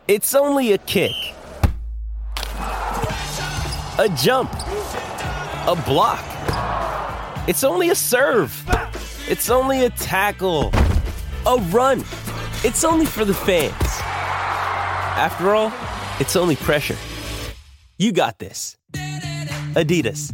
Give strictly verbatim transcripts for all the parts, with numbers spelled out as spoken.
It's only a kick, a jump, a block. It's only a serve. It's only a tackle, a run. It's only for the fans. After all, it's only pressure. You got this. Adidas.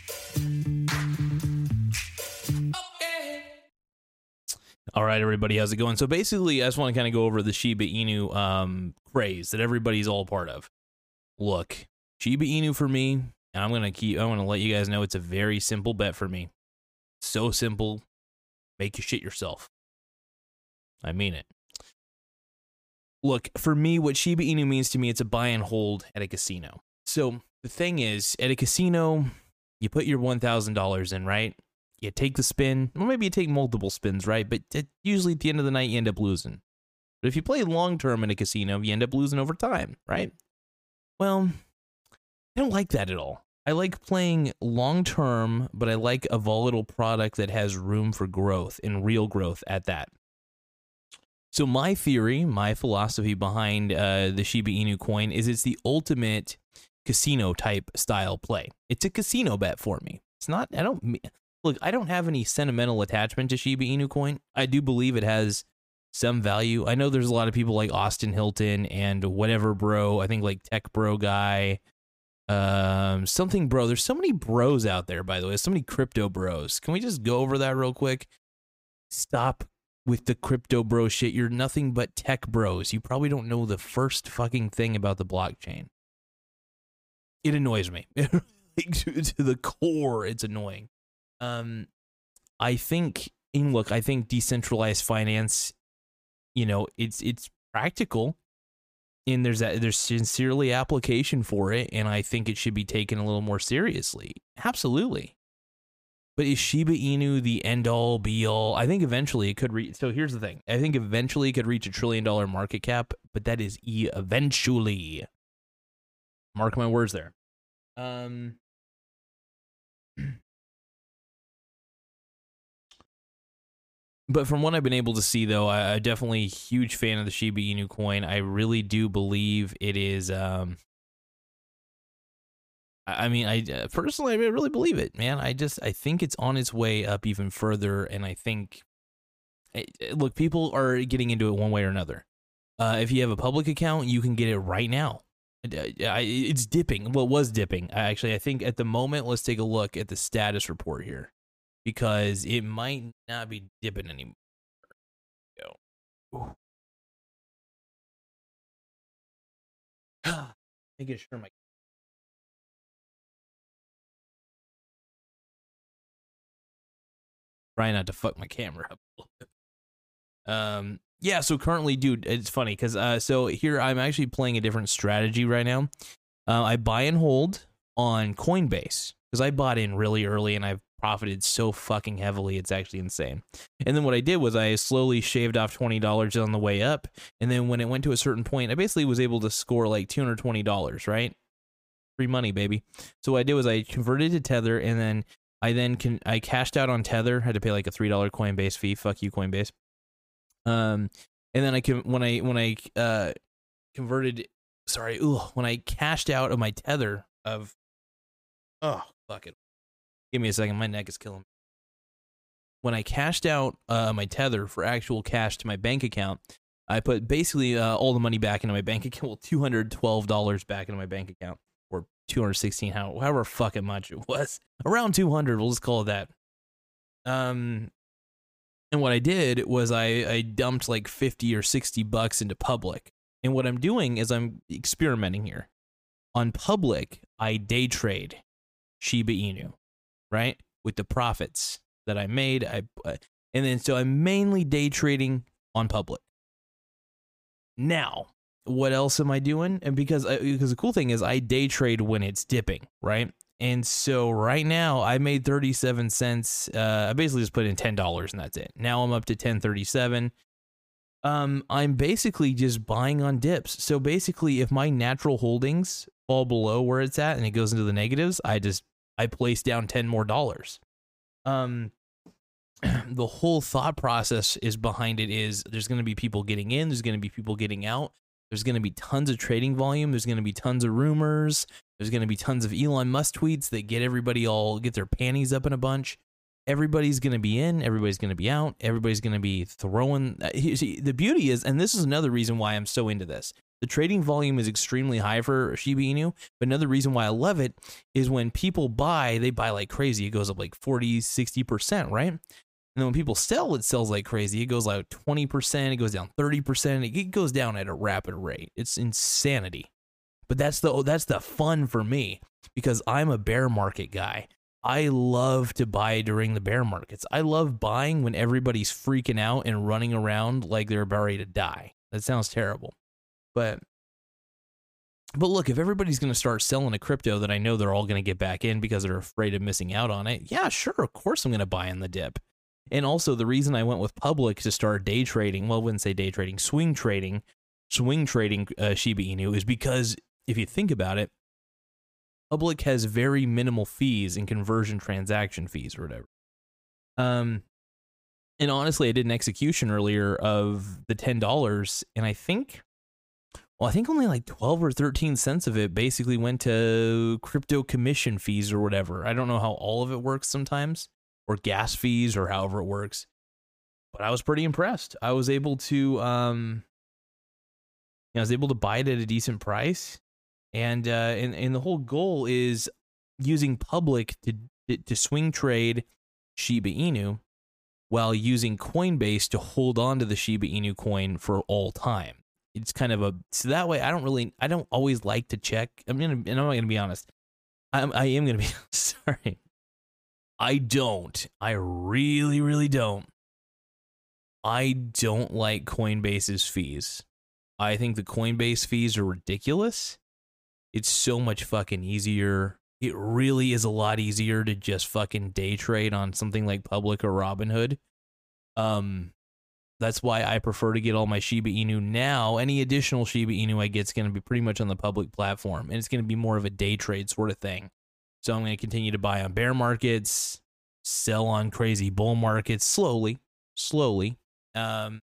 All right, everybody, how's it going? So basically, I just want to kind of go over the Shiba Inu um, craze that everybody's all part of. Look, Shiba Inu for me, and I'm gonna keep. I want to let you guys know it's a very simple bet for me. So simple, make you shit yourself. I mean it. Look, for me, what Shiba Inu means to me, it's a buy and hold at a casino. So the thing is, at a casino, you put your one thousand dollars in, right? You take the spin, or maybe you take multiple spins, right? But it, usually at the end of the night, you end up losing. But if you play long-term in a casino, you end up losing over time, right? Well, I don't like that at all. I like playing long-term, but I like a volatile product that has room for growth, and real growth at that. So my theory, my philosophy behind uh, the Shiba Inu coin is it's the ultimate casino-type style play. It's a casino bet for me. It's not, I don't... Look, I don't have any sentimental attachment to Shiba Inu coin. I do believe it has some value. I know there's a lot of people like Austin Hilton and whatever bro. I think like Tech Bro guy. Um, something bro. There's so many bros out there, by the way. So many crypto bros. Can we just go over that real quick? Stop with the crypto bro shit. You're nothing but tech bros. You probably don't know the first fucking thing about the blockchain. It annoys me. Like, to, to the core, it's annoying. Um, I think, and look, I think decentralized finance, you know, it's it's practical, and there's a, there's sincerely application for it, and I think it should be taken a little more seriously. Absolutely. But is Shiba Inu the end all be all? I think eventually it could reach. So here's the thing. I think eventually it could reach a trillion dollar market cap, but that is e eventually. Mark my words there. Um. But from what I've been able to see, though, I, I'm definitely a huge fan of the Shiba Inu coin. I really do believe it is. Um, I, I mean, I uh, personally, I really believe it, man. I just, I think it's on its way up even further, and I think, it, look, people are getting into it one way or another. Uh, if you have a public account, you can get it right now. It's dipping. Well, it was dipping. Actually, I think at the moment, let's take a look at the status report here, because it might not be dipping anymore. Go. Making sure my trying not to fuck my camera up a little bit. Um. Yeah. So currently, dude, it's funny because uh. So here I'm actually playing a different strategy right now. Uh, I buy and hold on Coinbase because I bought in really early and I've profited so fucking heavily, it's actually insane. And then what I did was I slowly shaved off twenty dollars on the way up, and then when it went to a certain point, I basically was able to score like two hundred twenty dollars, right? Free money, baby. So what I did was I converted to Tether, and then I then can I cashed out on Tether, had to pay like a three dollar Coinbase fee. Fuck you, Coinbase. Um, and then I can when I when I uh converted, sorry, ooh, when I cashed out of my Tether of, oh fuck it. Give me a second. My neck is killing me. When I cashed out uh, my Tether for actual cash to my bank account, I put basically uh, all the money back into my bank account. Well, two hundred twelve dollars back into my bank account, or two hundred sixteen dollars, however fucking much it was. Around two hundred, we'll just call it that. Um, and what I did was I, I dumped like fifty or sixty bucks into Public. And what I'm doing is I'm experimenting here. On Public, I day trade Shiba Inu. Right, with the profits that I made, I uh, and then so I'm mainly day trading on Public. Now, what else am I doing? And because I, because the cool thing is I day trade when it's dipping, right? And so right now I made thirty-seven cents. Uh, I basically just put in ten dollars and that's it. Now I'm up to ten thirty-seven. Um, I'm basically just buying on dips. So basically, if my natural holdings fall below where it's at and it goes into the negatives, I just I place down ten more dollars. Um, the whole thought process is behind it is there's going to be people getting in, there's going to be people getting out. There's going to be tons of trading volume. There's going to be tons of rumors. There's going to be tons of Elon Musk tweets that get everybody all get their panties up in a bunch. Everybody's going to be in. Everybody's going to be out. Everybody's going to be throwing. Uh, see, the beauty is, and this is another reason why I'm so into this. The trading volume is extremely high for Shiba Inu, but another reason why I love it is when people buy, they buy like crazy. It goes up like forty, sixty percent, right? And then when people sell, it sells like crazy. It goes like twenty percent, it goes down thirty percent. It goes down at a rapid rate. It's insanity. But that's the that's the fun for me because I'm a bear market guy. I love to buy during the bear markets. I love buying when everybody's freaking out and running around like they're about ready to die. That sounds terrible. But but look, if everybody's going to start selling a crypto that I know they're all going to get back in because they're afraid of missing out on it, yeah, sure, of course I'm going to buy in the dip. And also the reason I went with Public to start day trading, well, I wouldn't say day trading, swing trading, swing trading uh, Shiba Inu is because if you think about it, Public has very minimal fees and conversion transaction fees or whatever. Um, and honestly, I did an execution earlier of the ten dollars, and I think... Well, I think only like twelve or thirteen cents of it basically went to crypto commission fees or whatever. I don't know how all of it works sometimes, or gas fees or however it works. But I was pretty impressed. I was able to, um, I was able to buy it at a decent price, and uh, and and the whole goal is using Public to to swing trade Shiba Inu, while using Coinbase to hold on to the Shiba Inu coin for all time. It's kind of a, so that way I don't really, I don't always like to check. I'm going to, and I'm not going to be honest. I'm, I am going to be, sorry. I don't. I really, really don't. I don't like Coinbase's fees. I think the Coinbase fees are ridiculous. It's so much fucking easier. It really is a lot easier to just fucking day trade on something like Public or Robinhood. Um, That's why I prefer to get all my Shiba Inu now. Any additional Shiba Inu I get is going to be pretty much on the Public platform, and it's going to be more of a day trade sort of thing. So I'm going to continue to buy on bear markets, sell on crazy bull markets slowly, slowly. Um,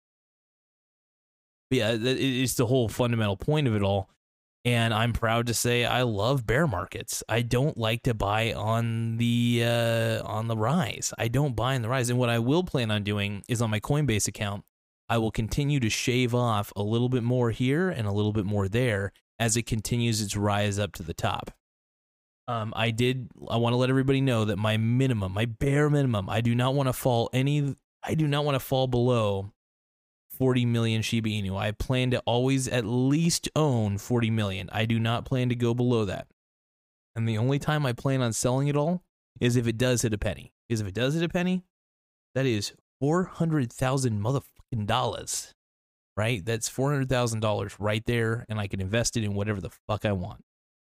but yeah, it's the whole fundamental point of it all. And I'm proud to say I love bear markets. I don't like to buy on the uh, on the rise. I don't buy on the rise. And what I will plan on doing is on my Coinbase account, I will continue to shave off a little bit more here and a little bit more there as it continues its rise up to the top. Um, I did. I want to let everybody know that my minimum, my bare minimum, I do not want to fall any. I do not want to fall below forty million Shiba Inu. I plan to always at least own forty million. I do not plan to go below that. And the only time I plan on selling it all is if it does hit a penny. Because if it does hit a penny, that is four hundred thousand motherfucking dollars, right? That's four hundred thousand dollars right there, and I can invest it in whatever the fuck I want.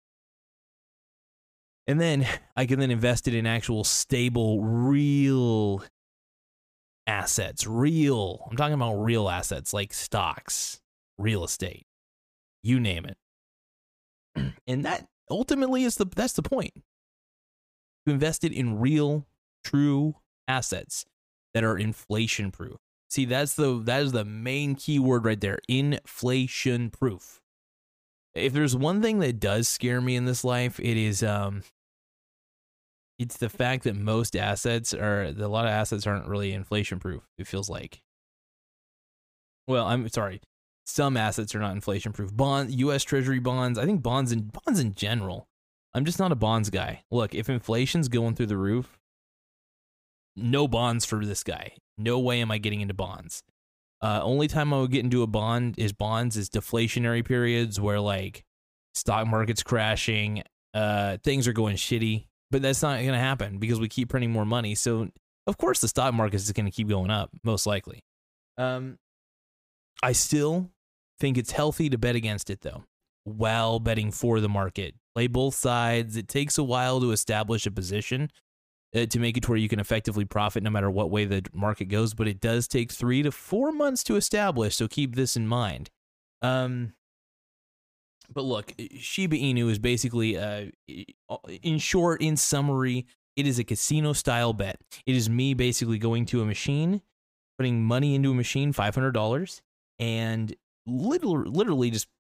And then I can then invest it in actual stable, real assets, real, I'm talking about real assets like stocks, real estate, you name it. And that ultimately is the, that's the point. To invest it in real, true assets that are inflation proof. See, that's the, that is the main key word right there. Inflation proof. If there's one thing that does scare me in this life, it is, um, it's the fact that most assets are, a lot of assets aren't really inflation proof, it feels like. Well, I'm sorry. Some assets are not inflation proof. Bond, U S Treasury bonds, I think bonds in, bonds in general. I'm just not a bonds guy. Look, if inflation's going through the roof, no bonds for this guy. No way am I getting into bonds. Uh, only time I would get into a bond is bonds is deflationary periods where like stock market's crashing, uh, things are going shitty. But that's not going to happen because we keep printing more money. So, of course, the stock market is going to keep going up, most likely. Um, I still think it's healthy to bet against it, though, while betting for the market. Play both sides. It takes a while to establish a position uh, to make it to where you can effectively profit no matter what way the market goes. But it does take three to four months to establish, so keep this in mind. Um, But look, Shiba Inu is basically, uh, in short, in summary, it is a casino-style bet. It is me basically going to a machine, putting money into a machine, five hundred dollars, and literally, literally just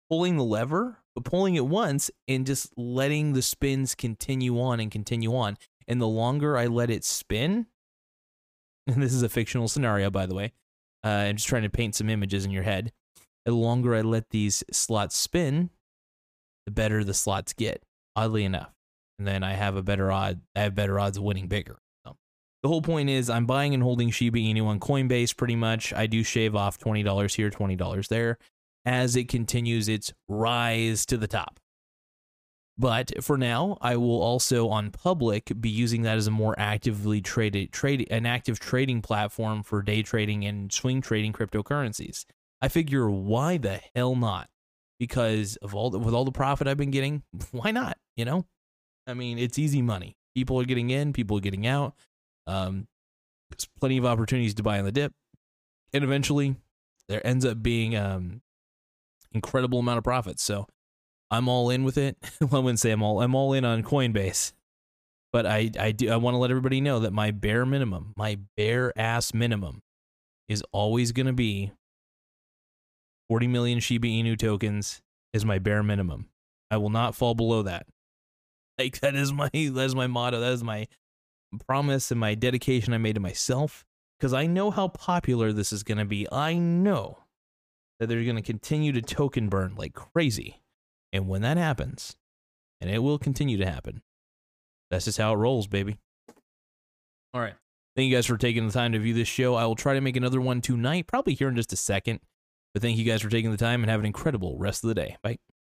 pulling the lever, but pulling it once and just letting the spins continue on and continue on. And the longer I let it spin, and this is a fictional scenario, by the way, uh, I'm just trying to paint some images in your head. The longer I let these slots spin, the better the slots get, oddly enough. And then I have a better odd, I have better odds of winning bigger. So the whole point is I'm buying and holding Shiba Inu on Coinbase pretty much. I do shave off twenty dollars here, twenty dollars there as it continues its rise to the top. But for now, I will also on Public be using that as a more actively traded trade an active trading platform for day trading and swing trading cryptocurrencies. I figure why the hell not? Because of all the, with all the profit I've been getting, why not? You know, I mean, it's easy money. People are getting in, people are getting out. Um, there's plenty of opportunities to buy on the dip, and eventually there ends up being um incredible amount of profits. So I'm all in with it. I wouldn't say I'm all I'm all in on Coinbase, but I I do I want to let everybody know that my bare minimum, my bare ass minimum, is always going to be forty million Shiba Inu tokens is my bare minimum. I will not fall below that. Like that is my that is my motto. That is my promise and my dedication I made to myself, because I know how popular this is going to be. I know that they're going to continue to token burn like crazy. And when that happens, and it will continue to happen, that's just how it rolls, baby. All right. Thank you guys for taking the time to view this show. I will try to make another one tonight, probably here in just a second. But thank you guys for taking the time and have an incredible rest of the day. Bye.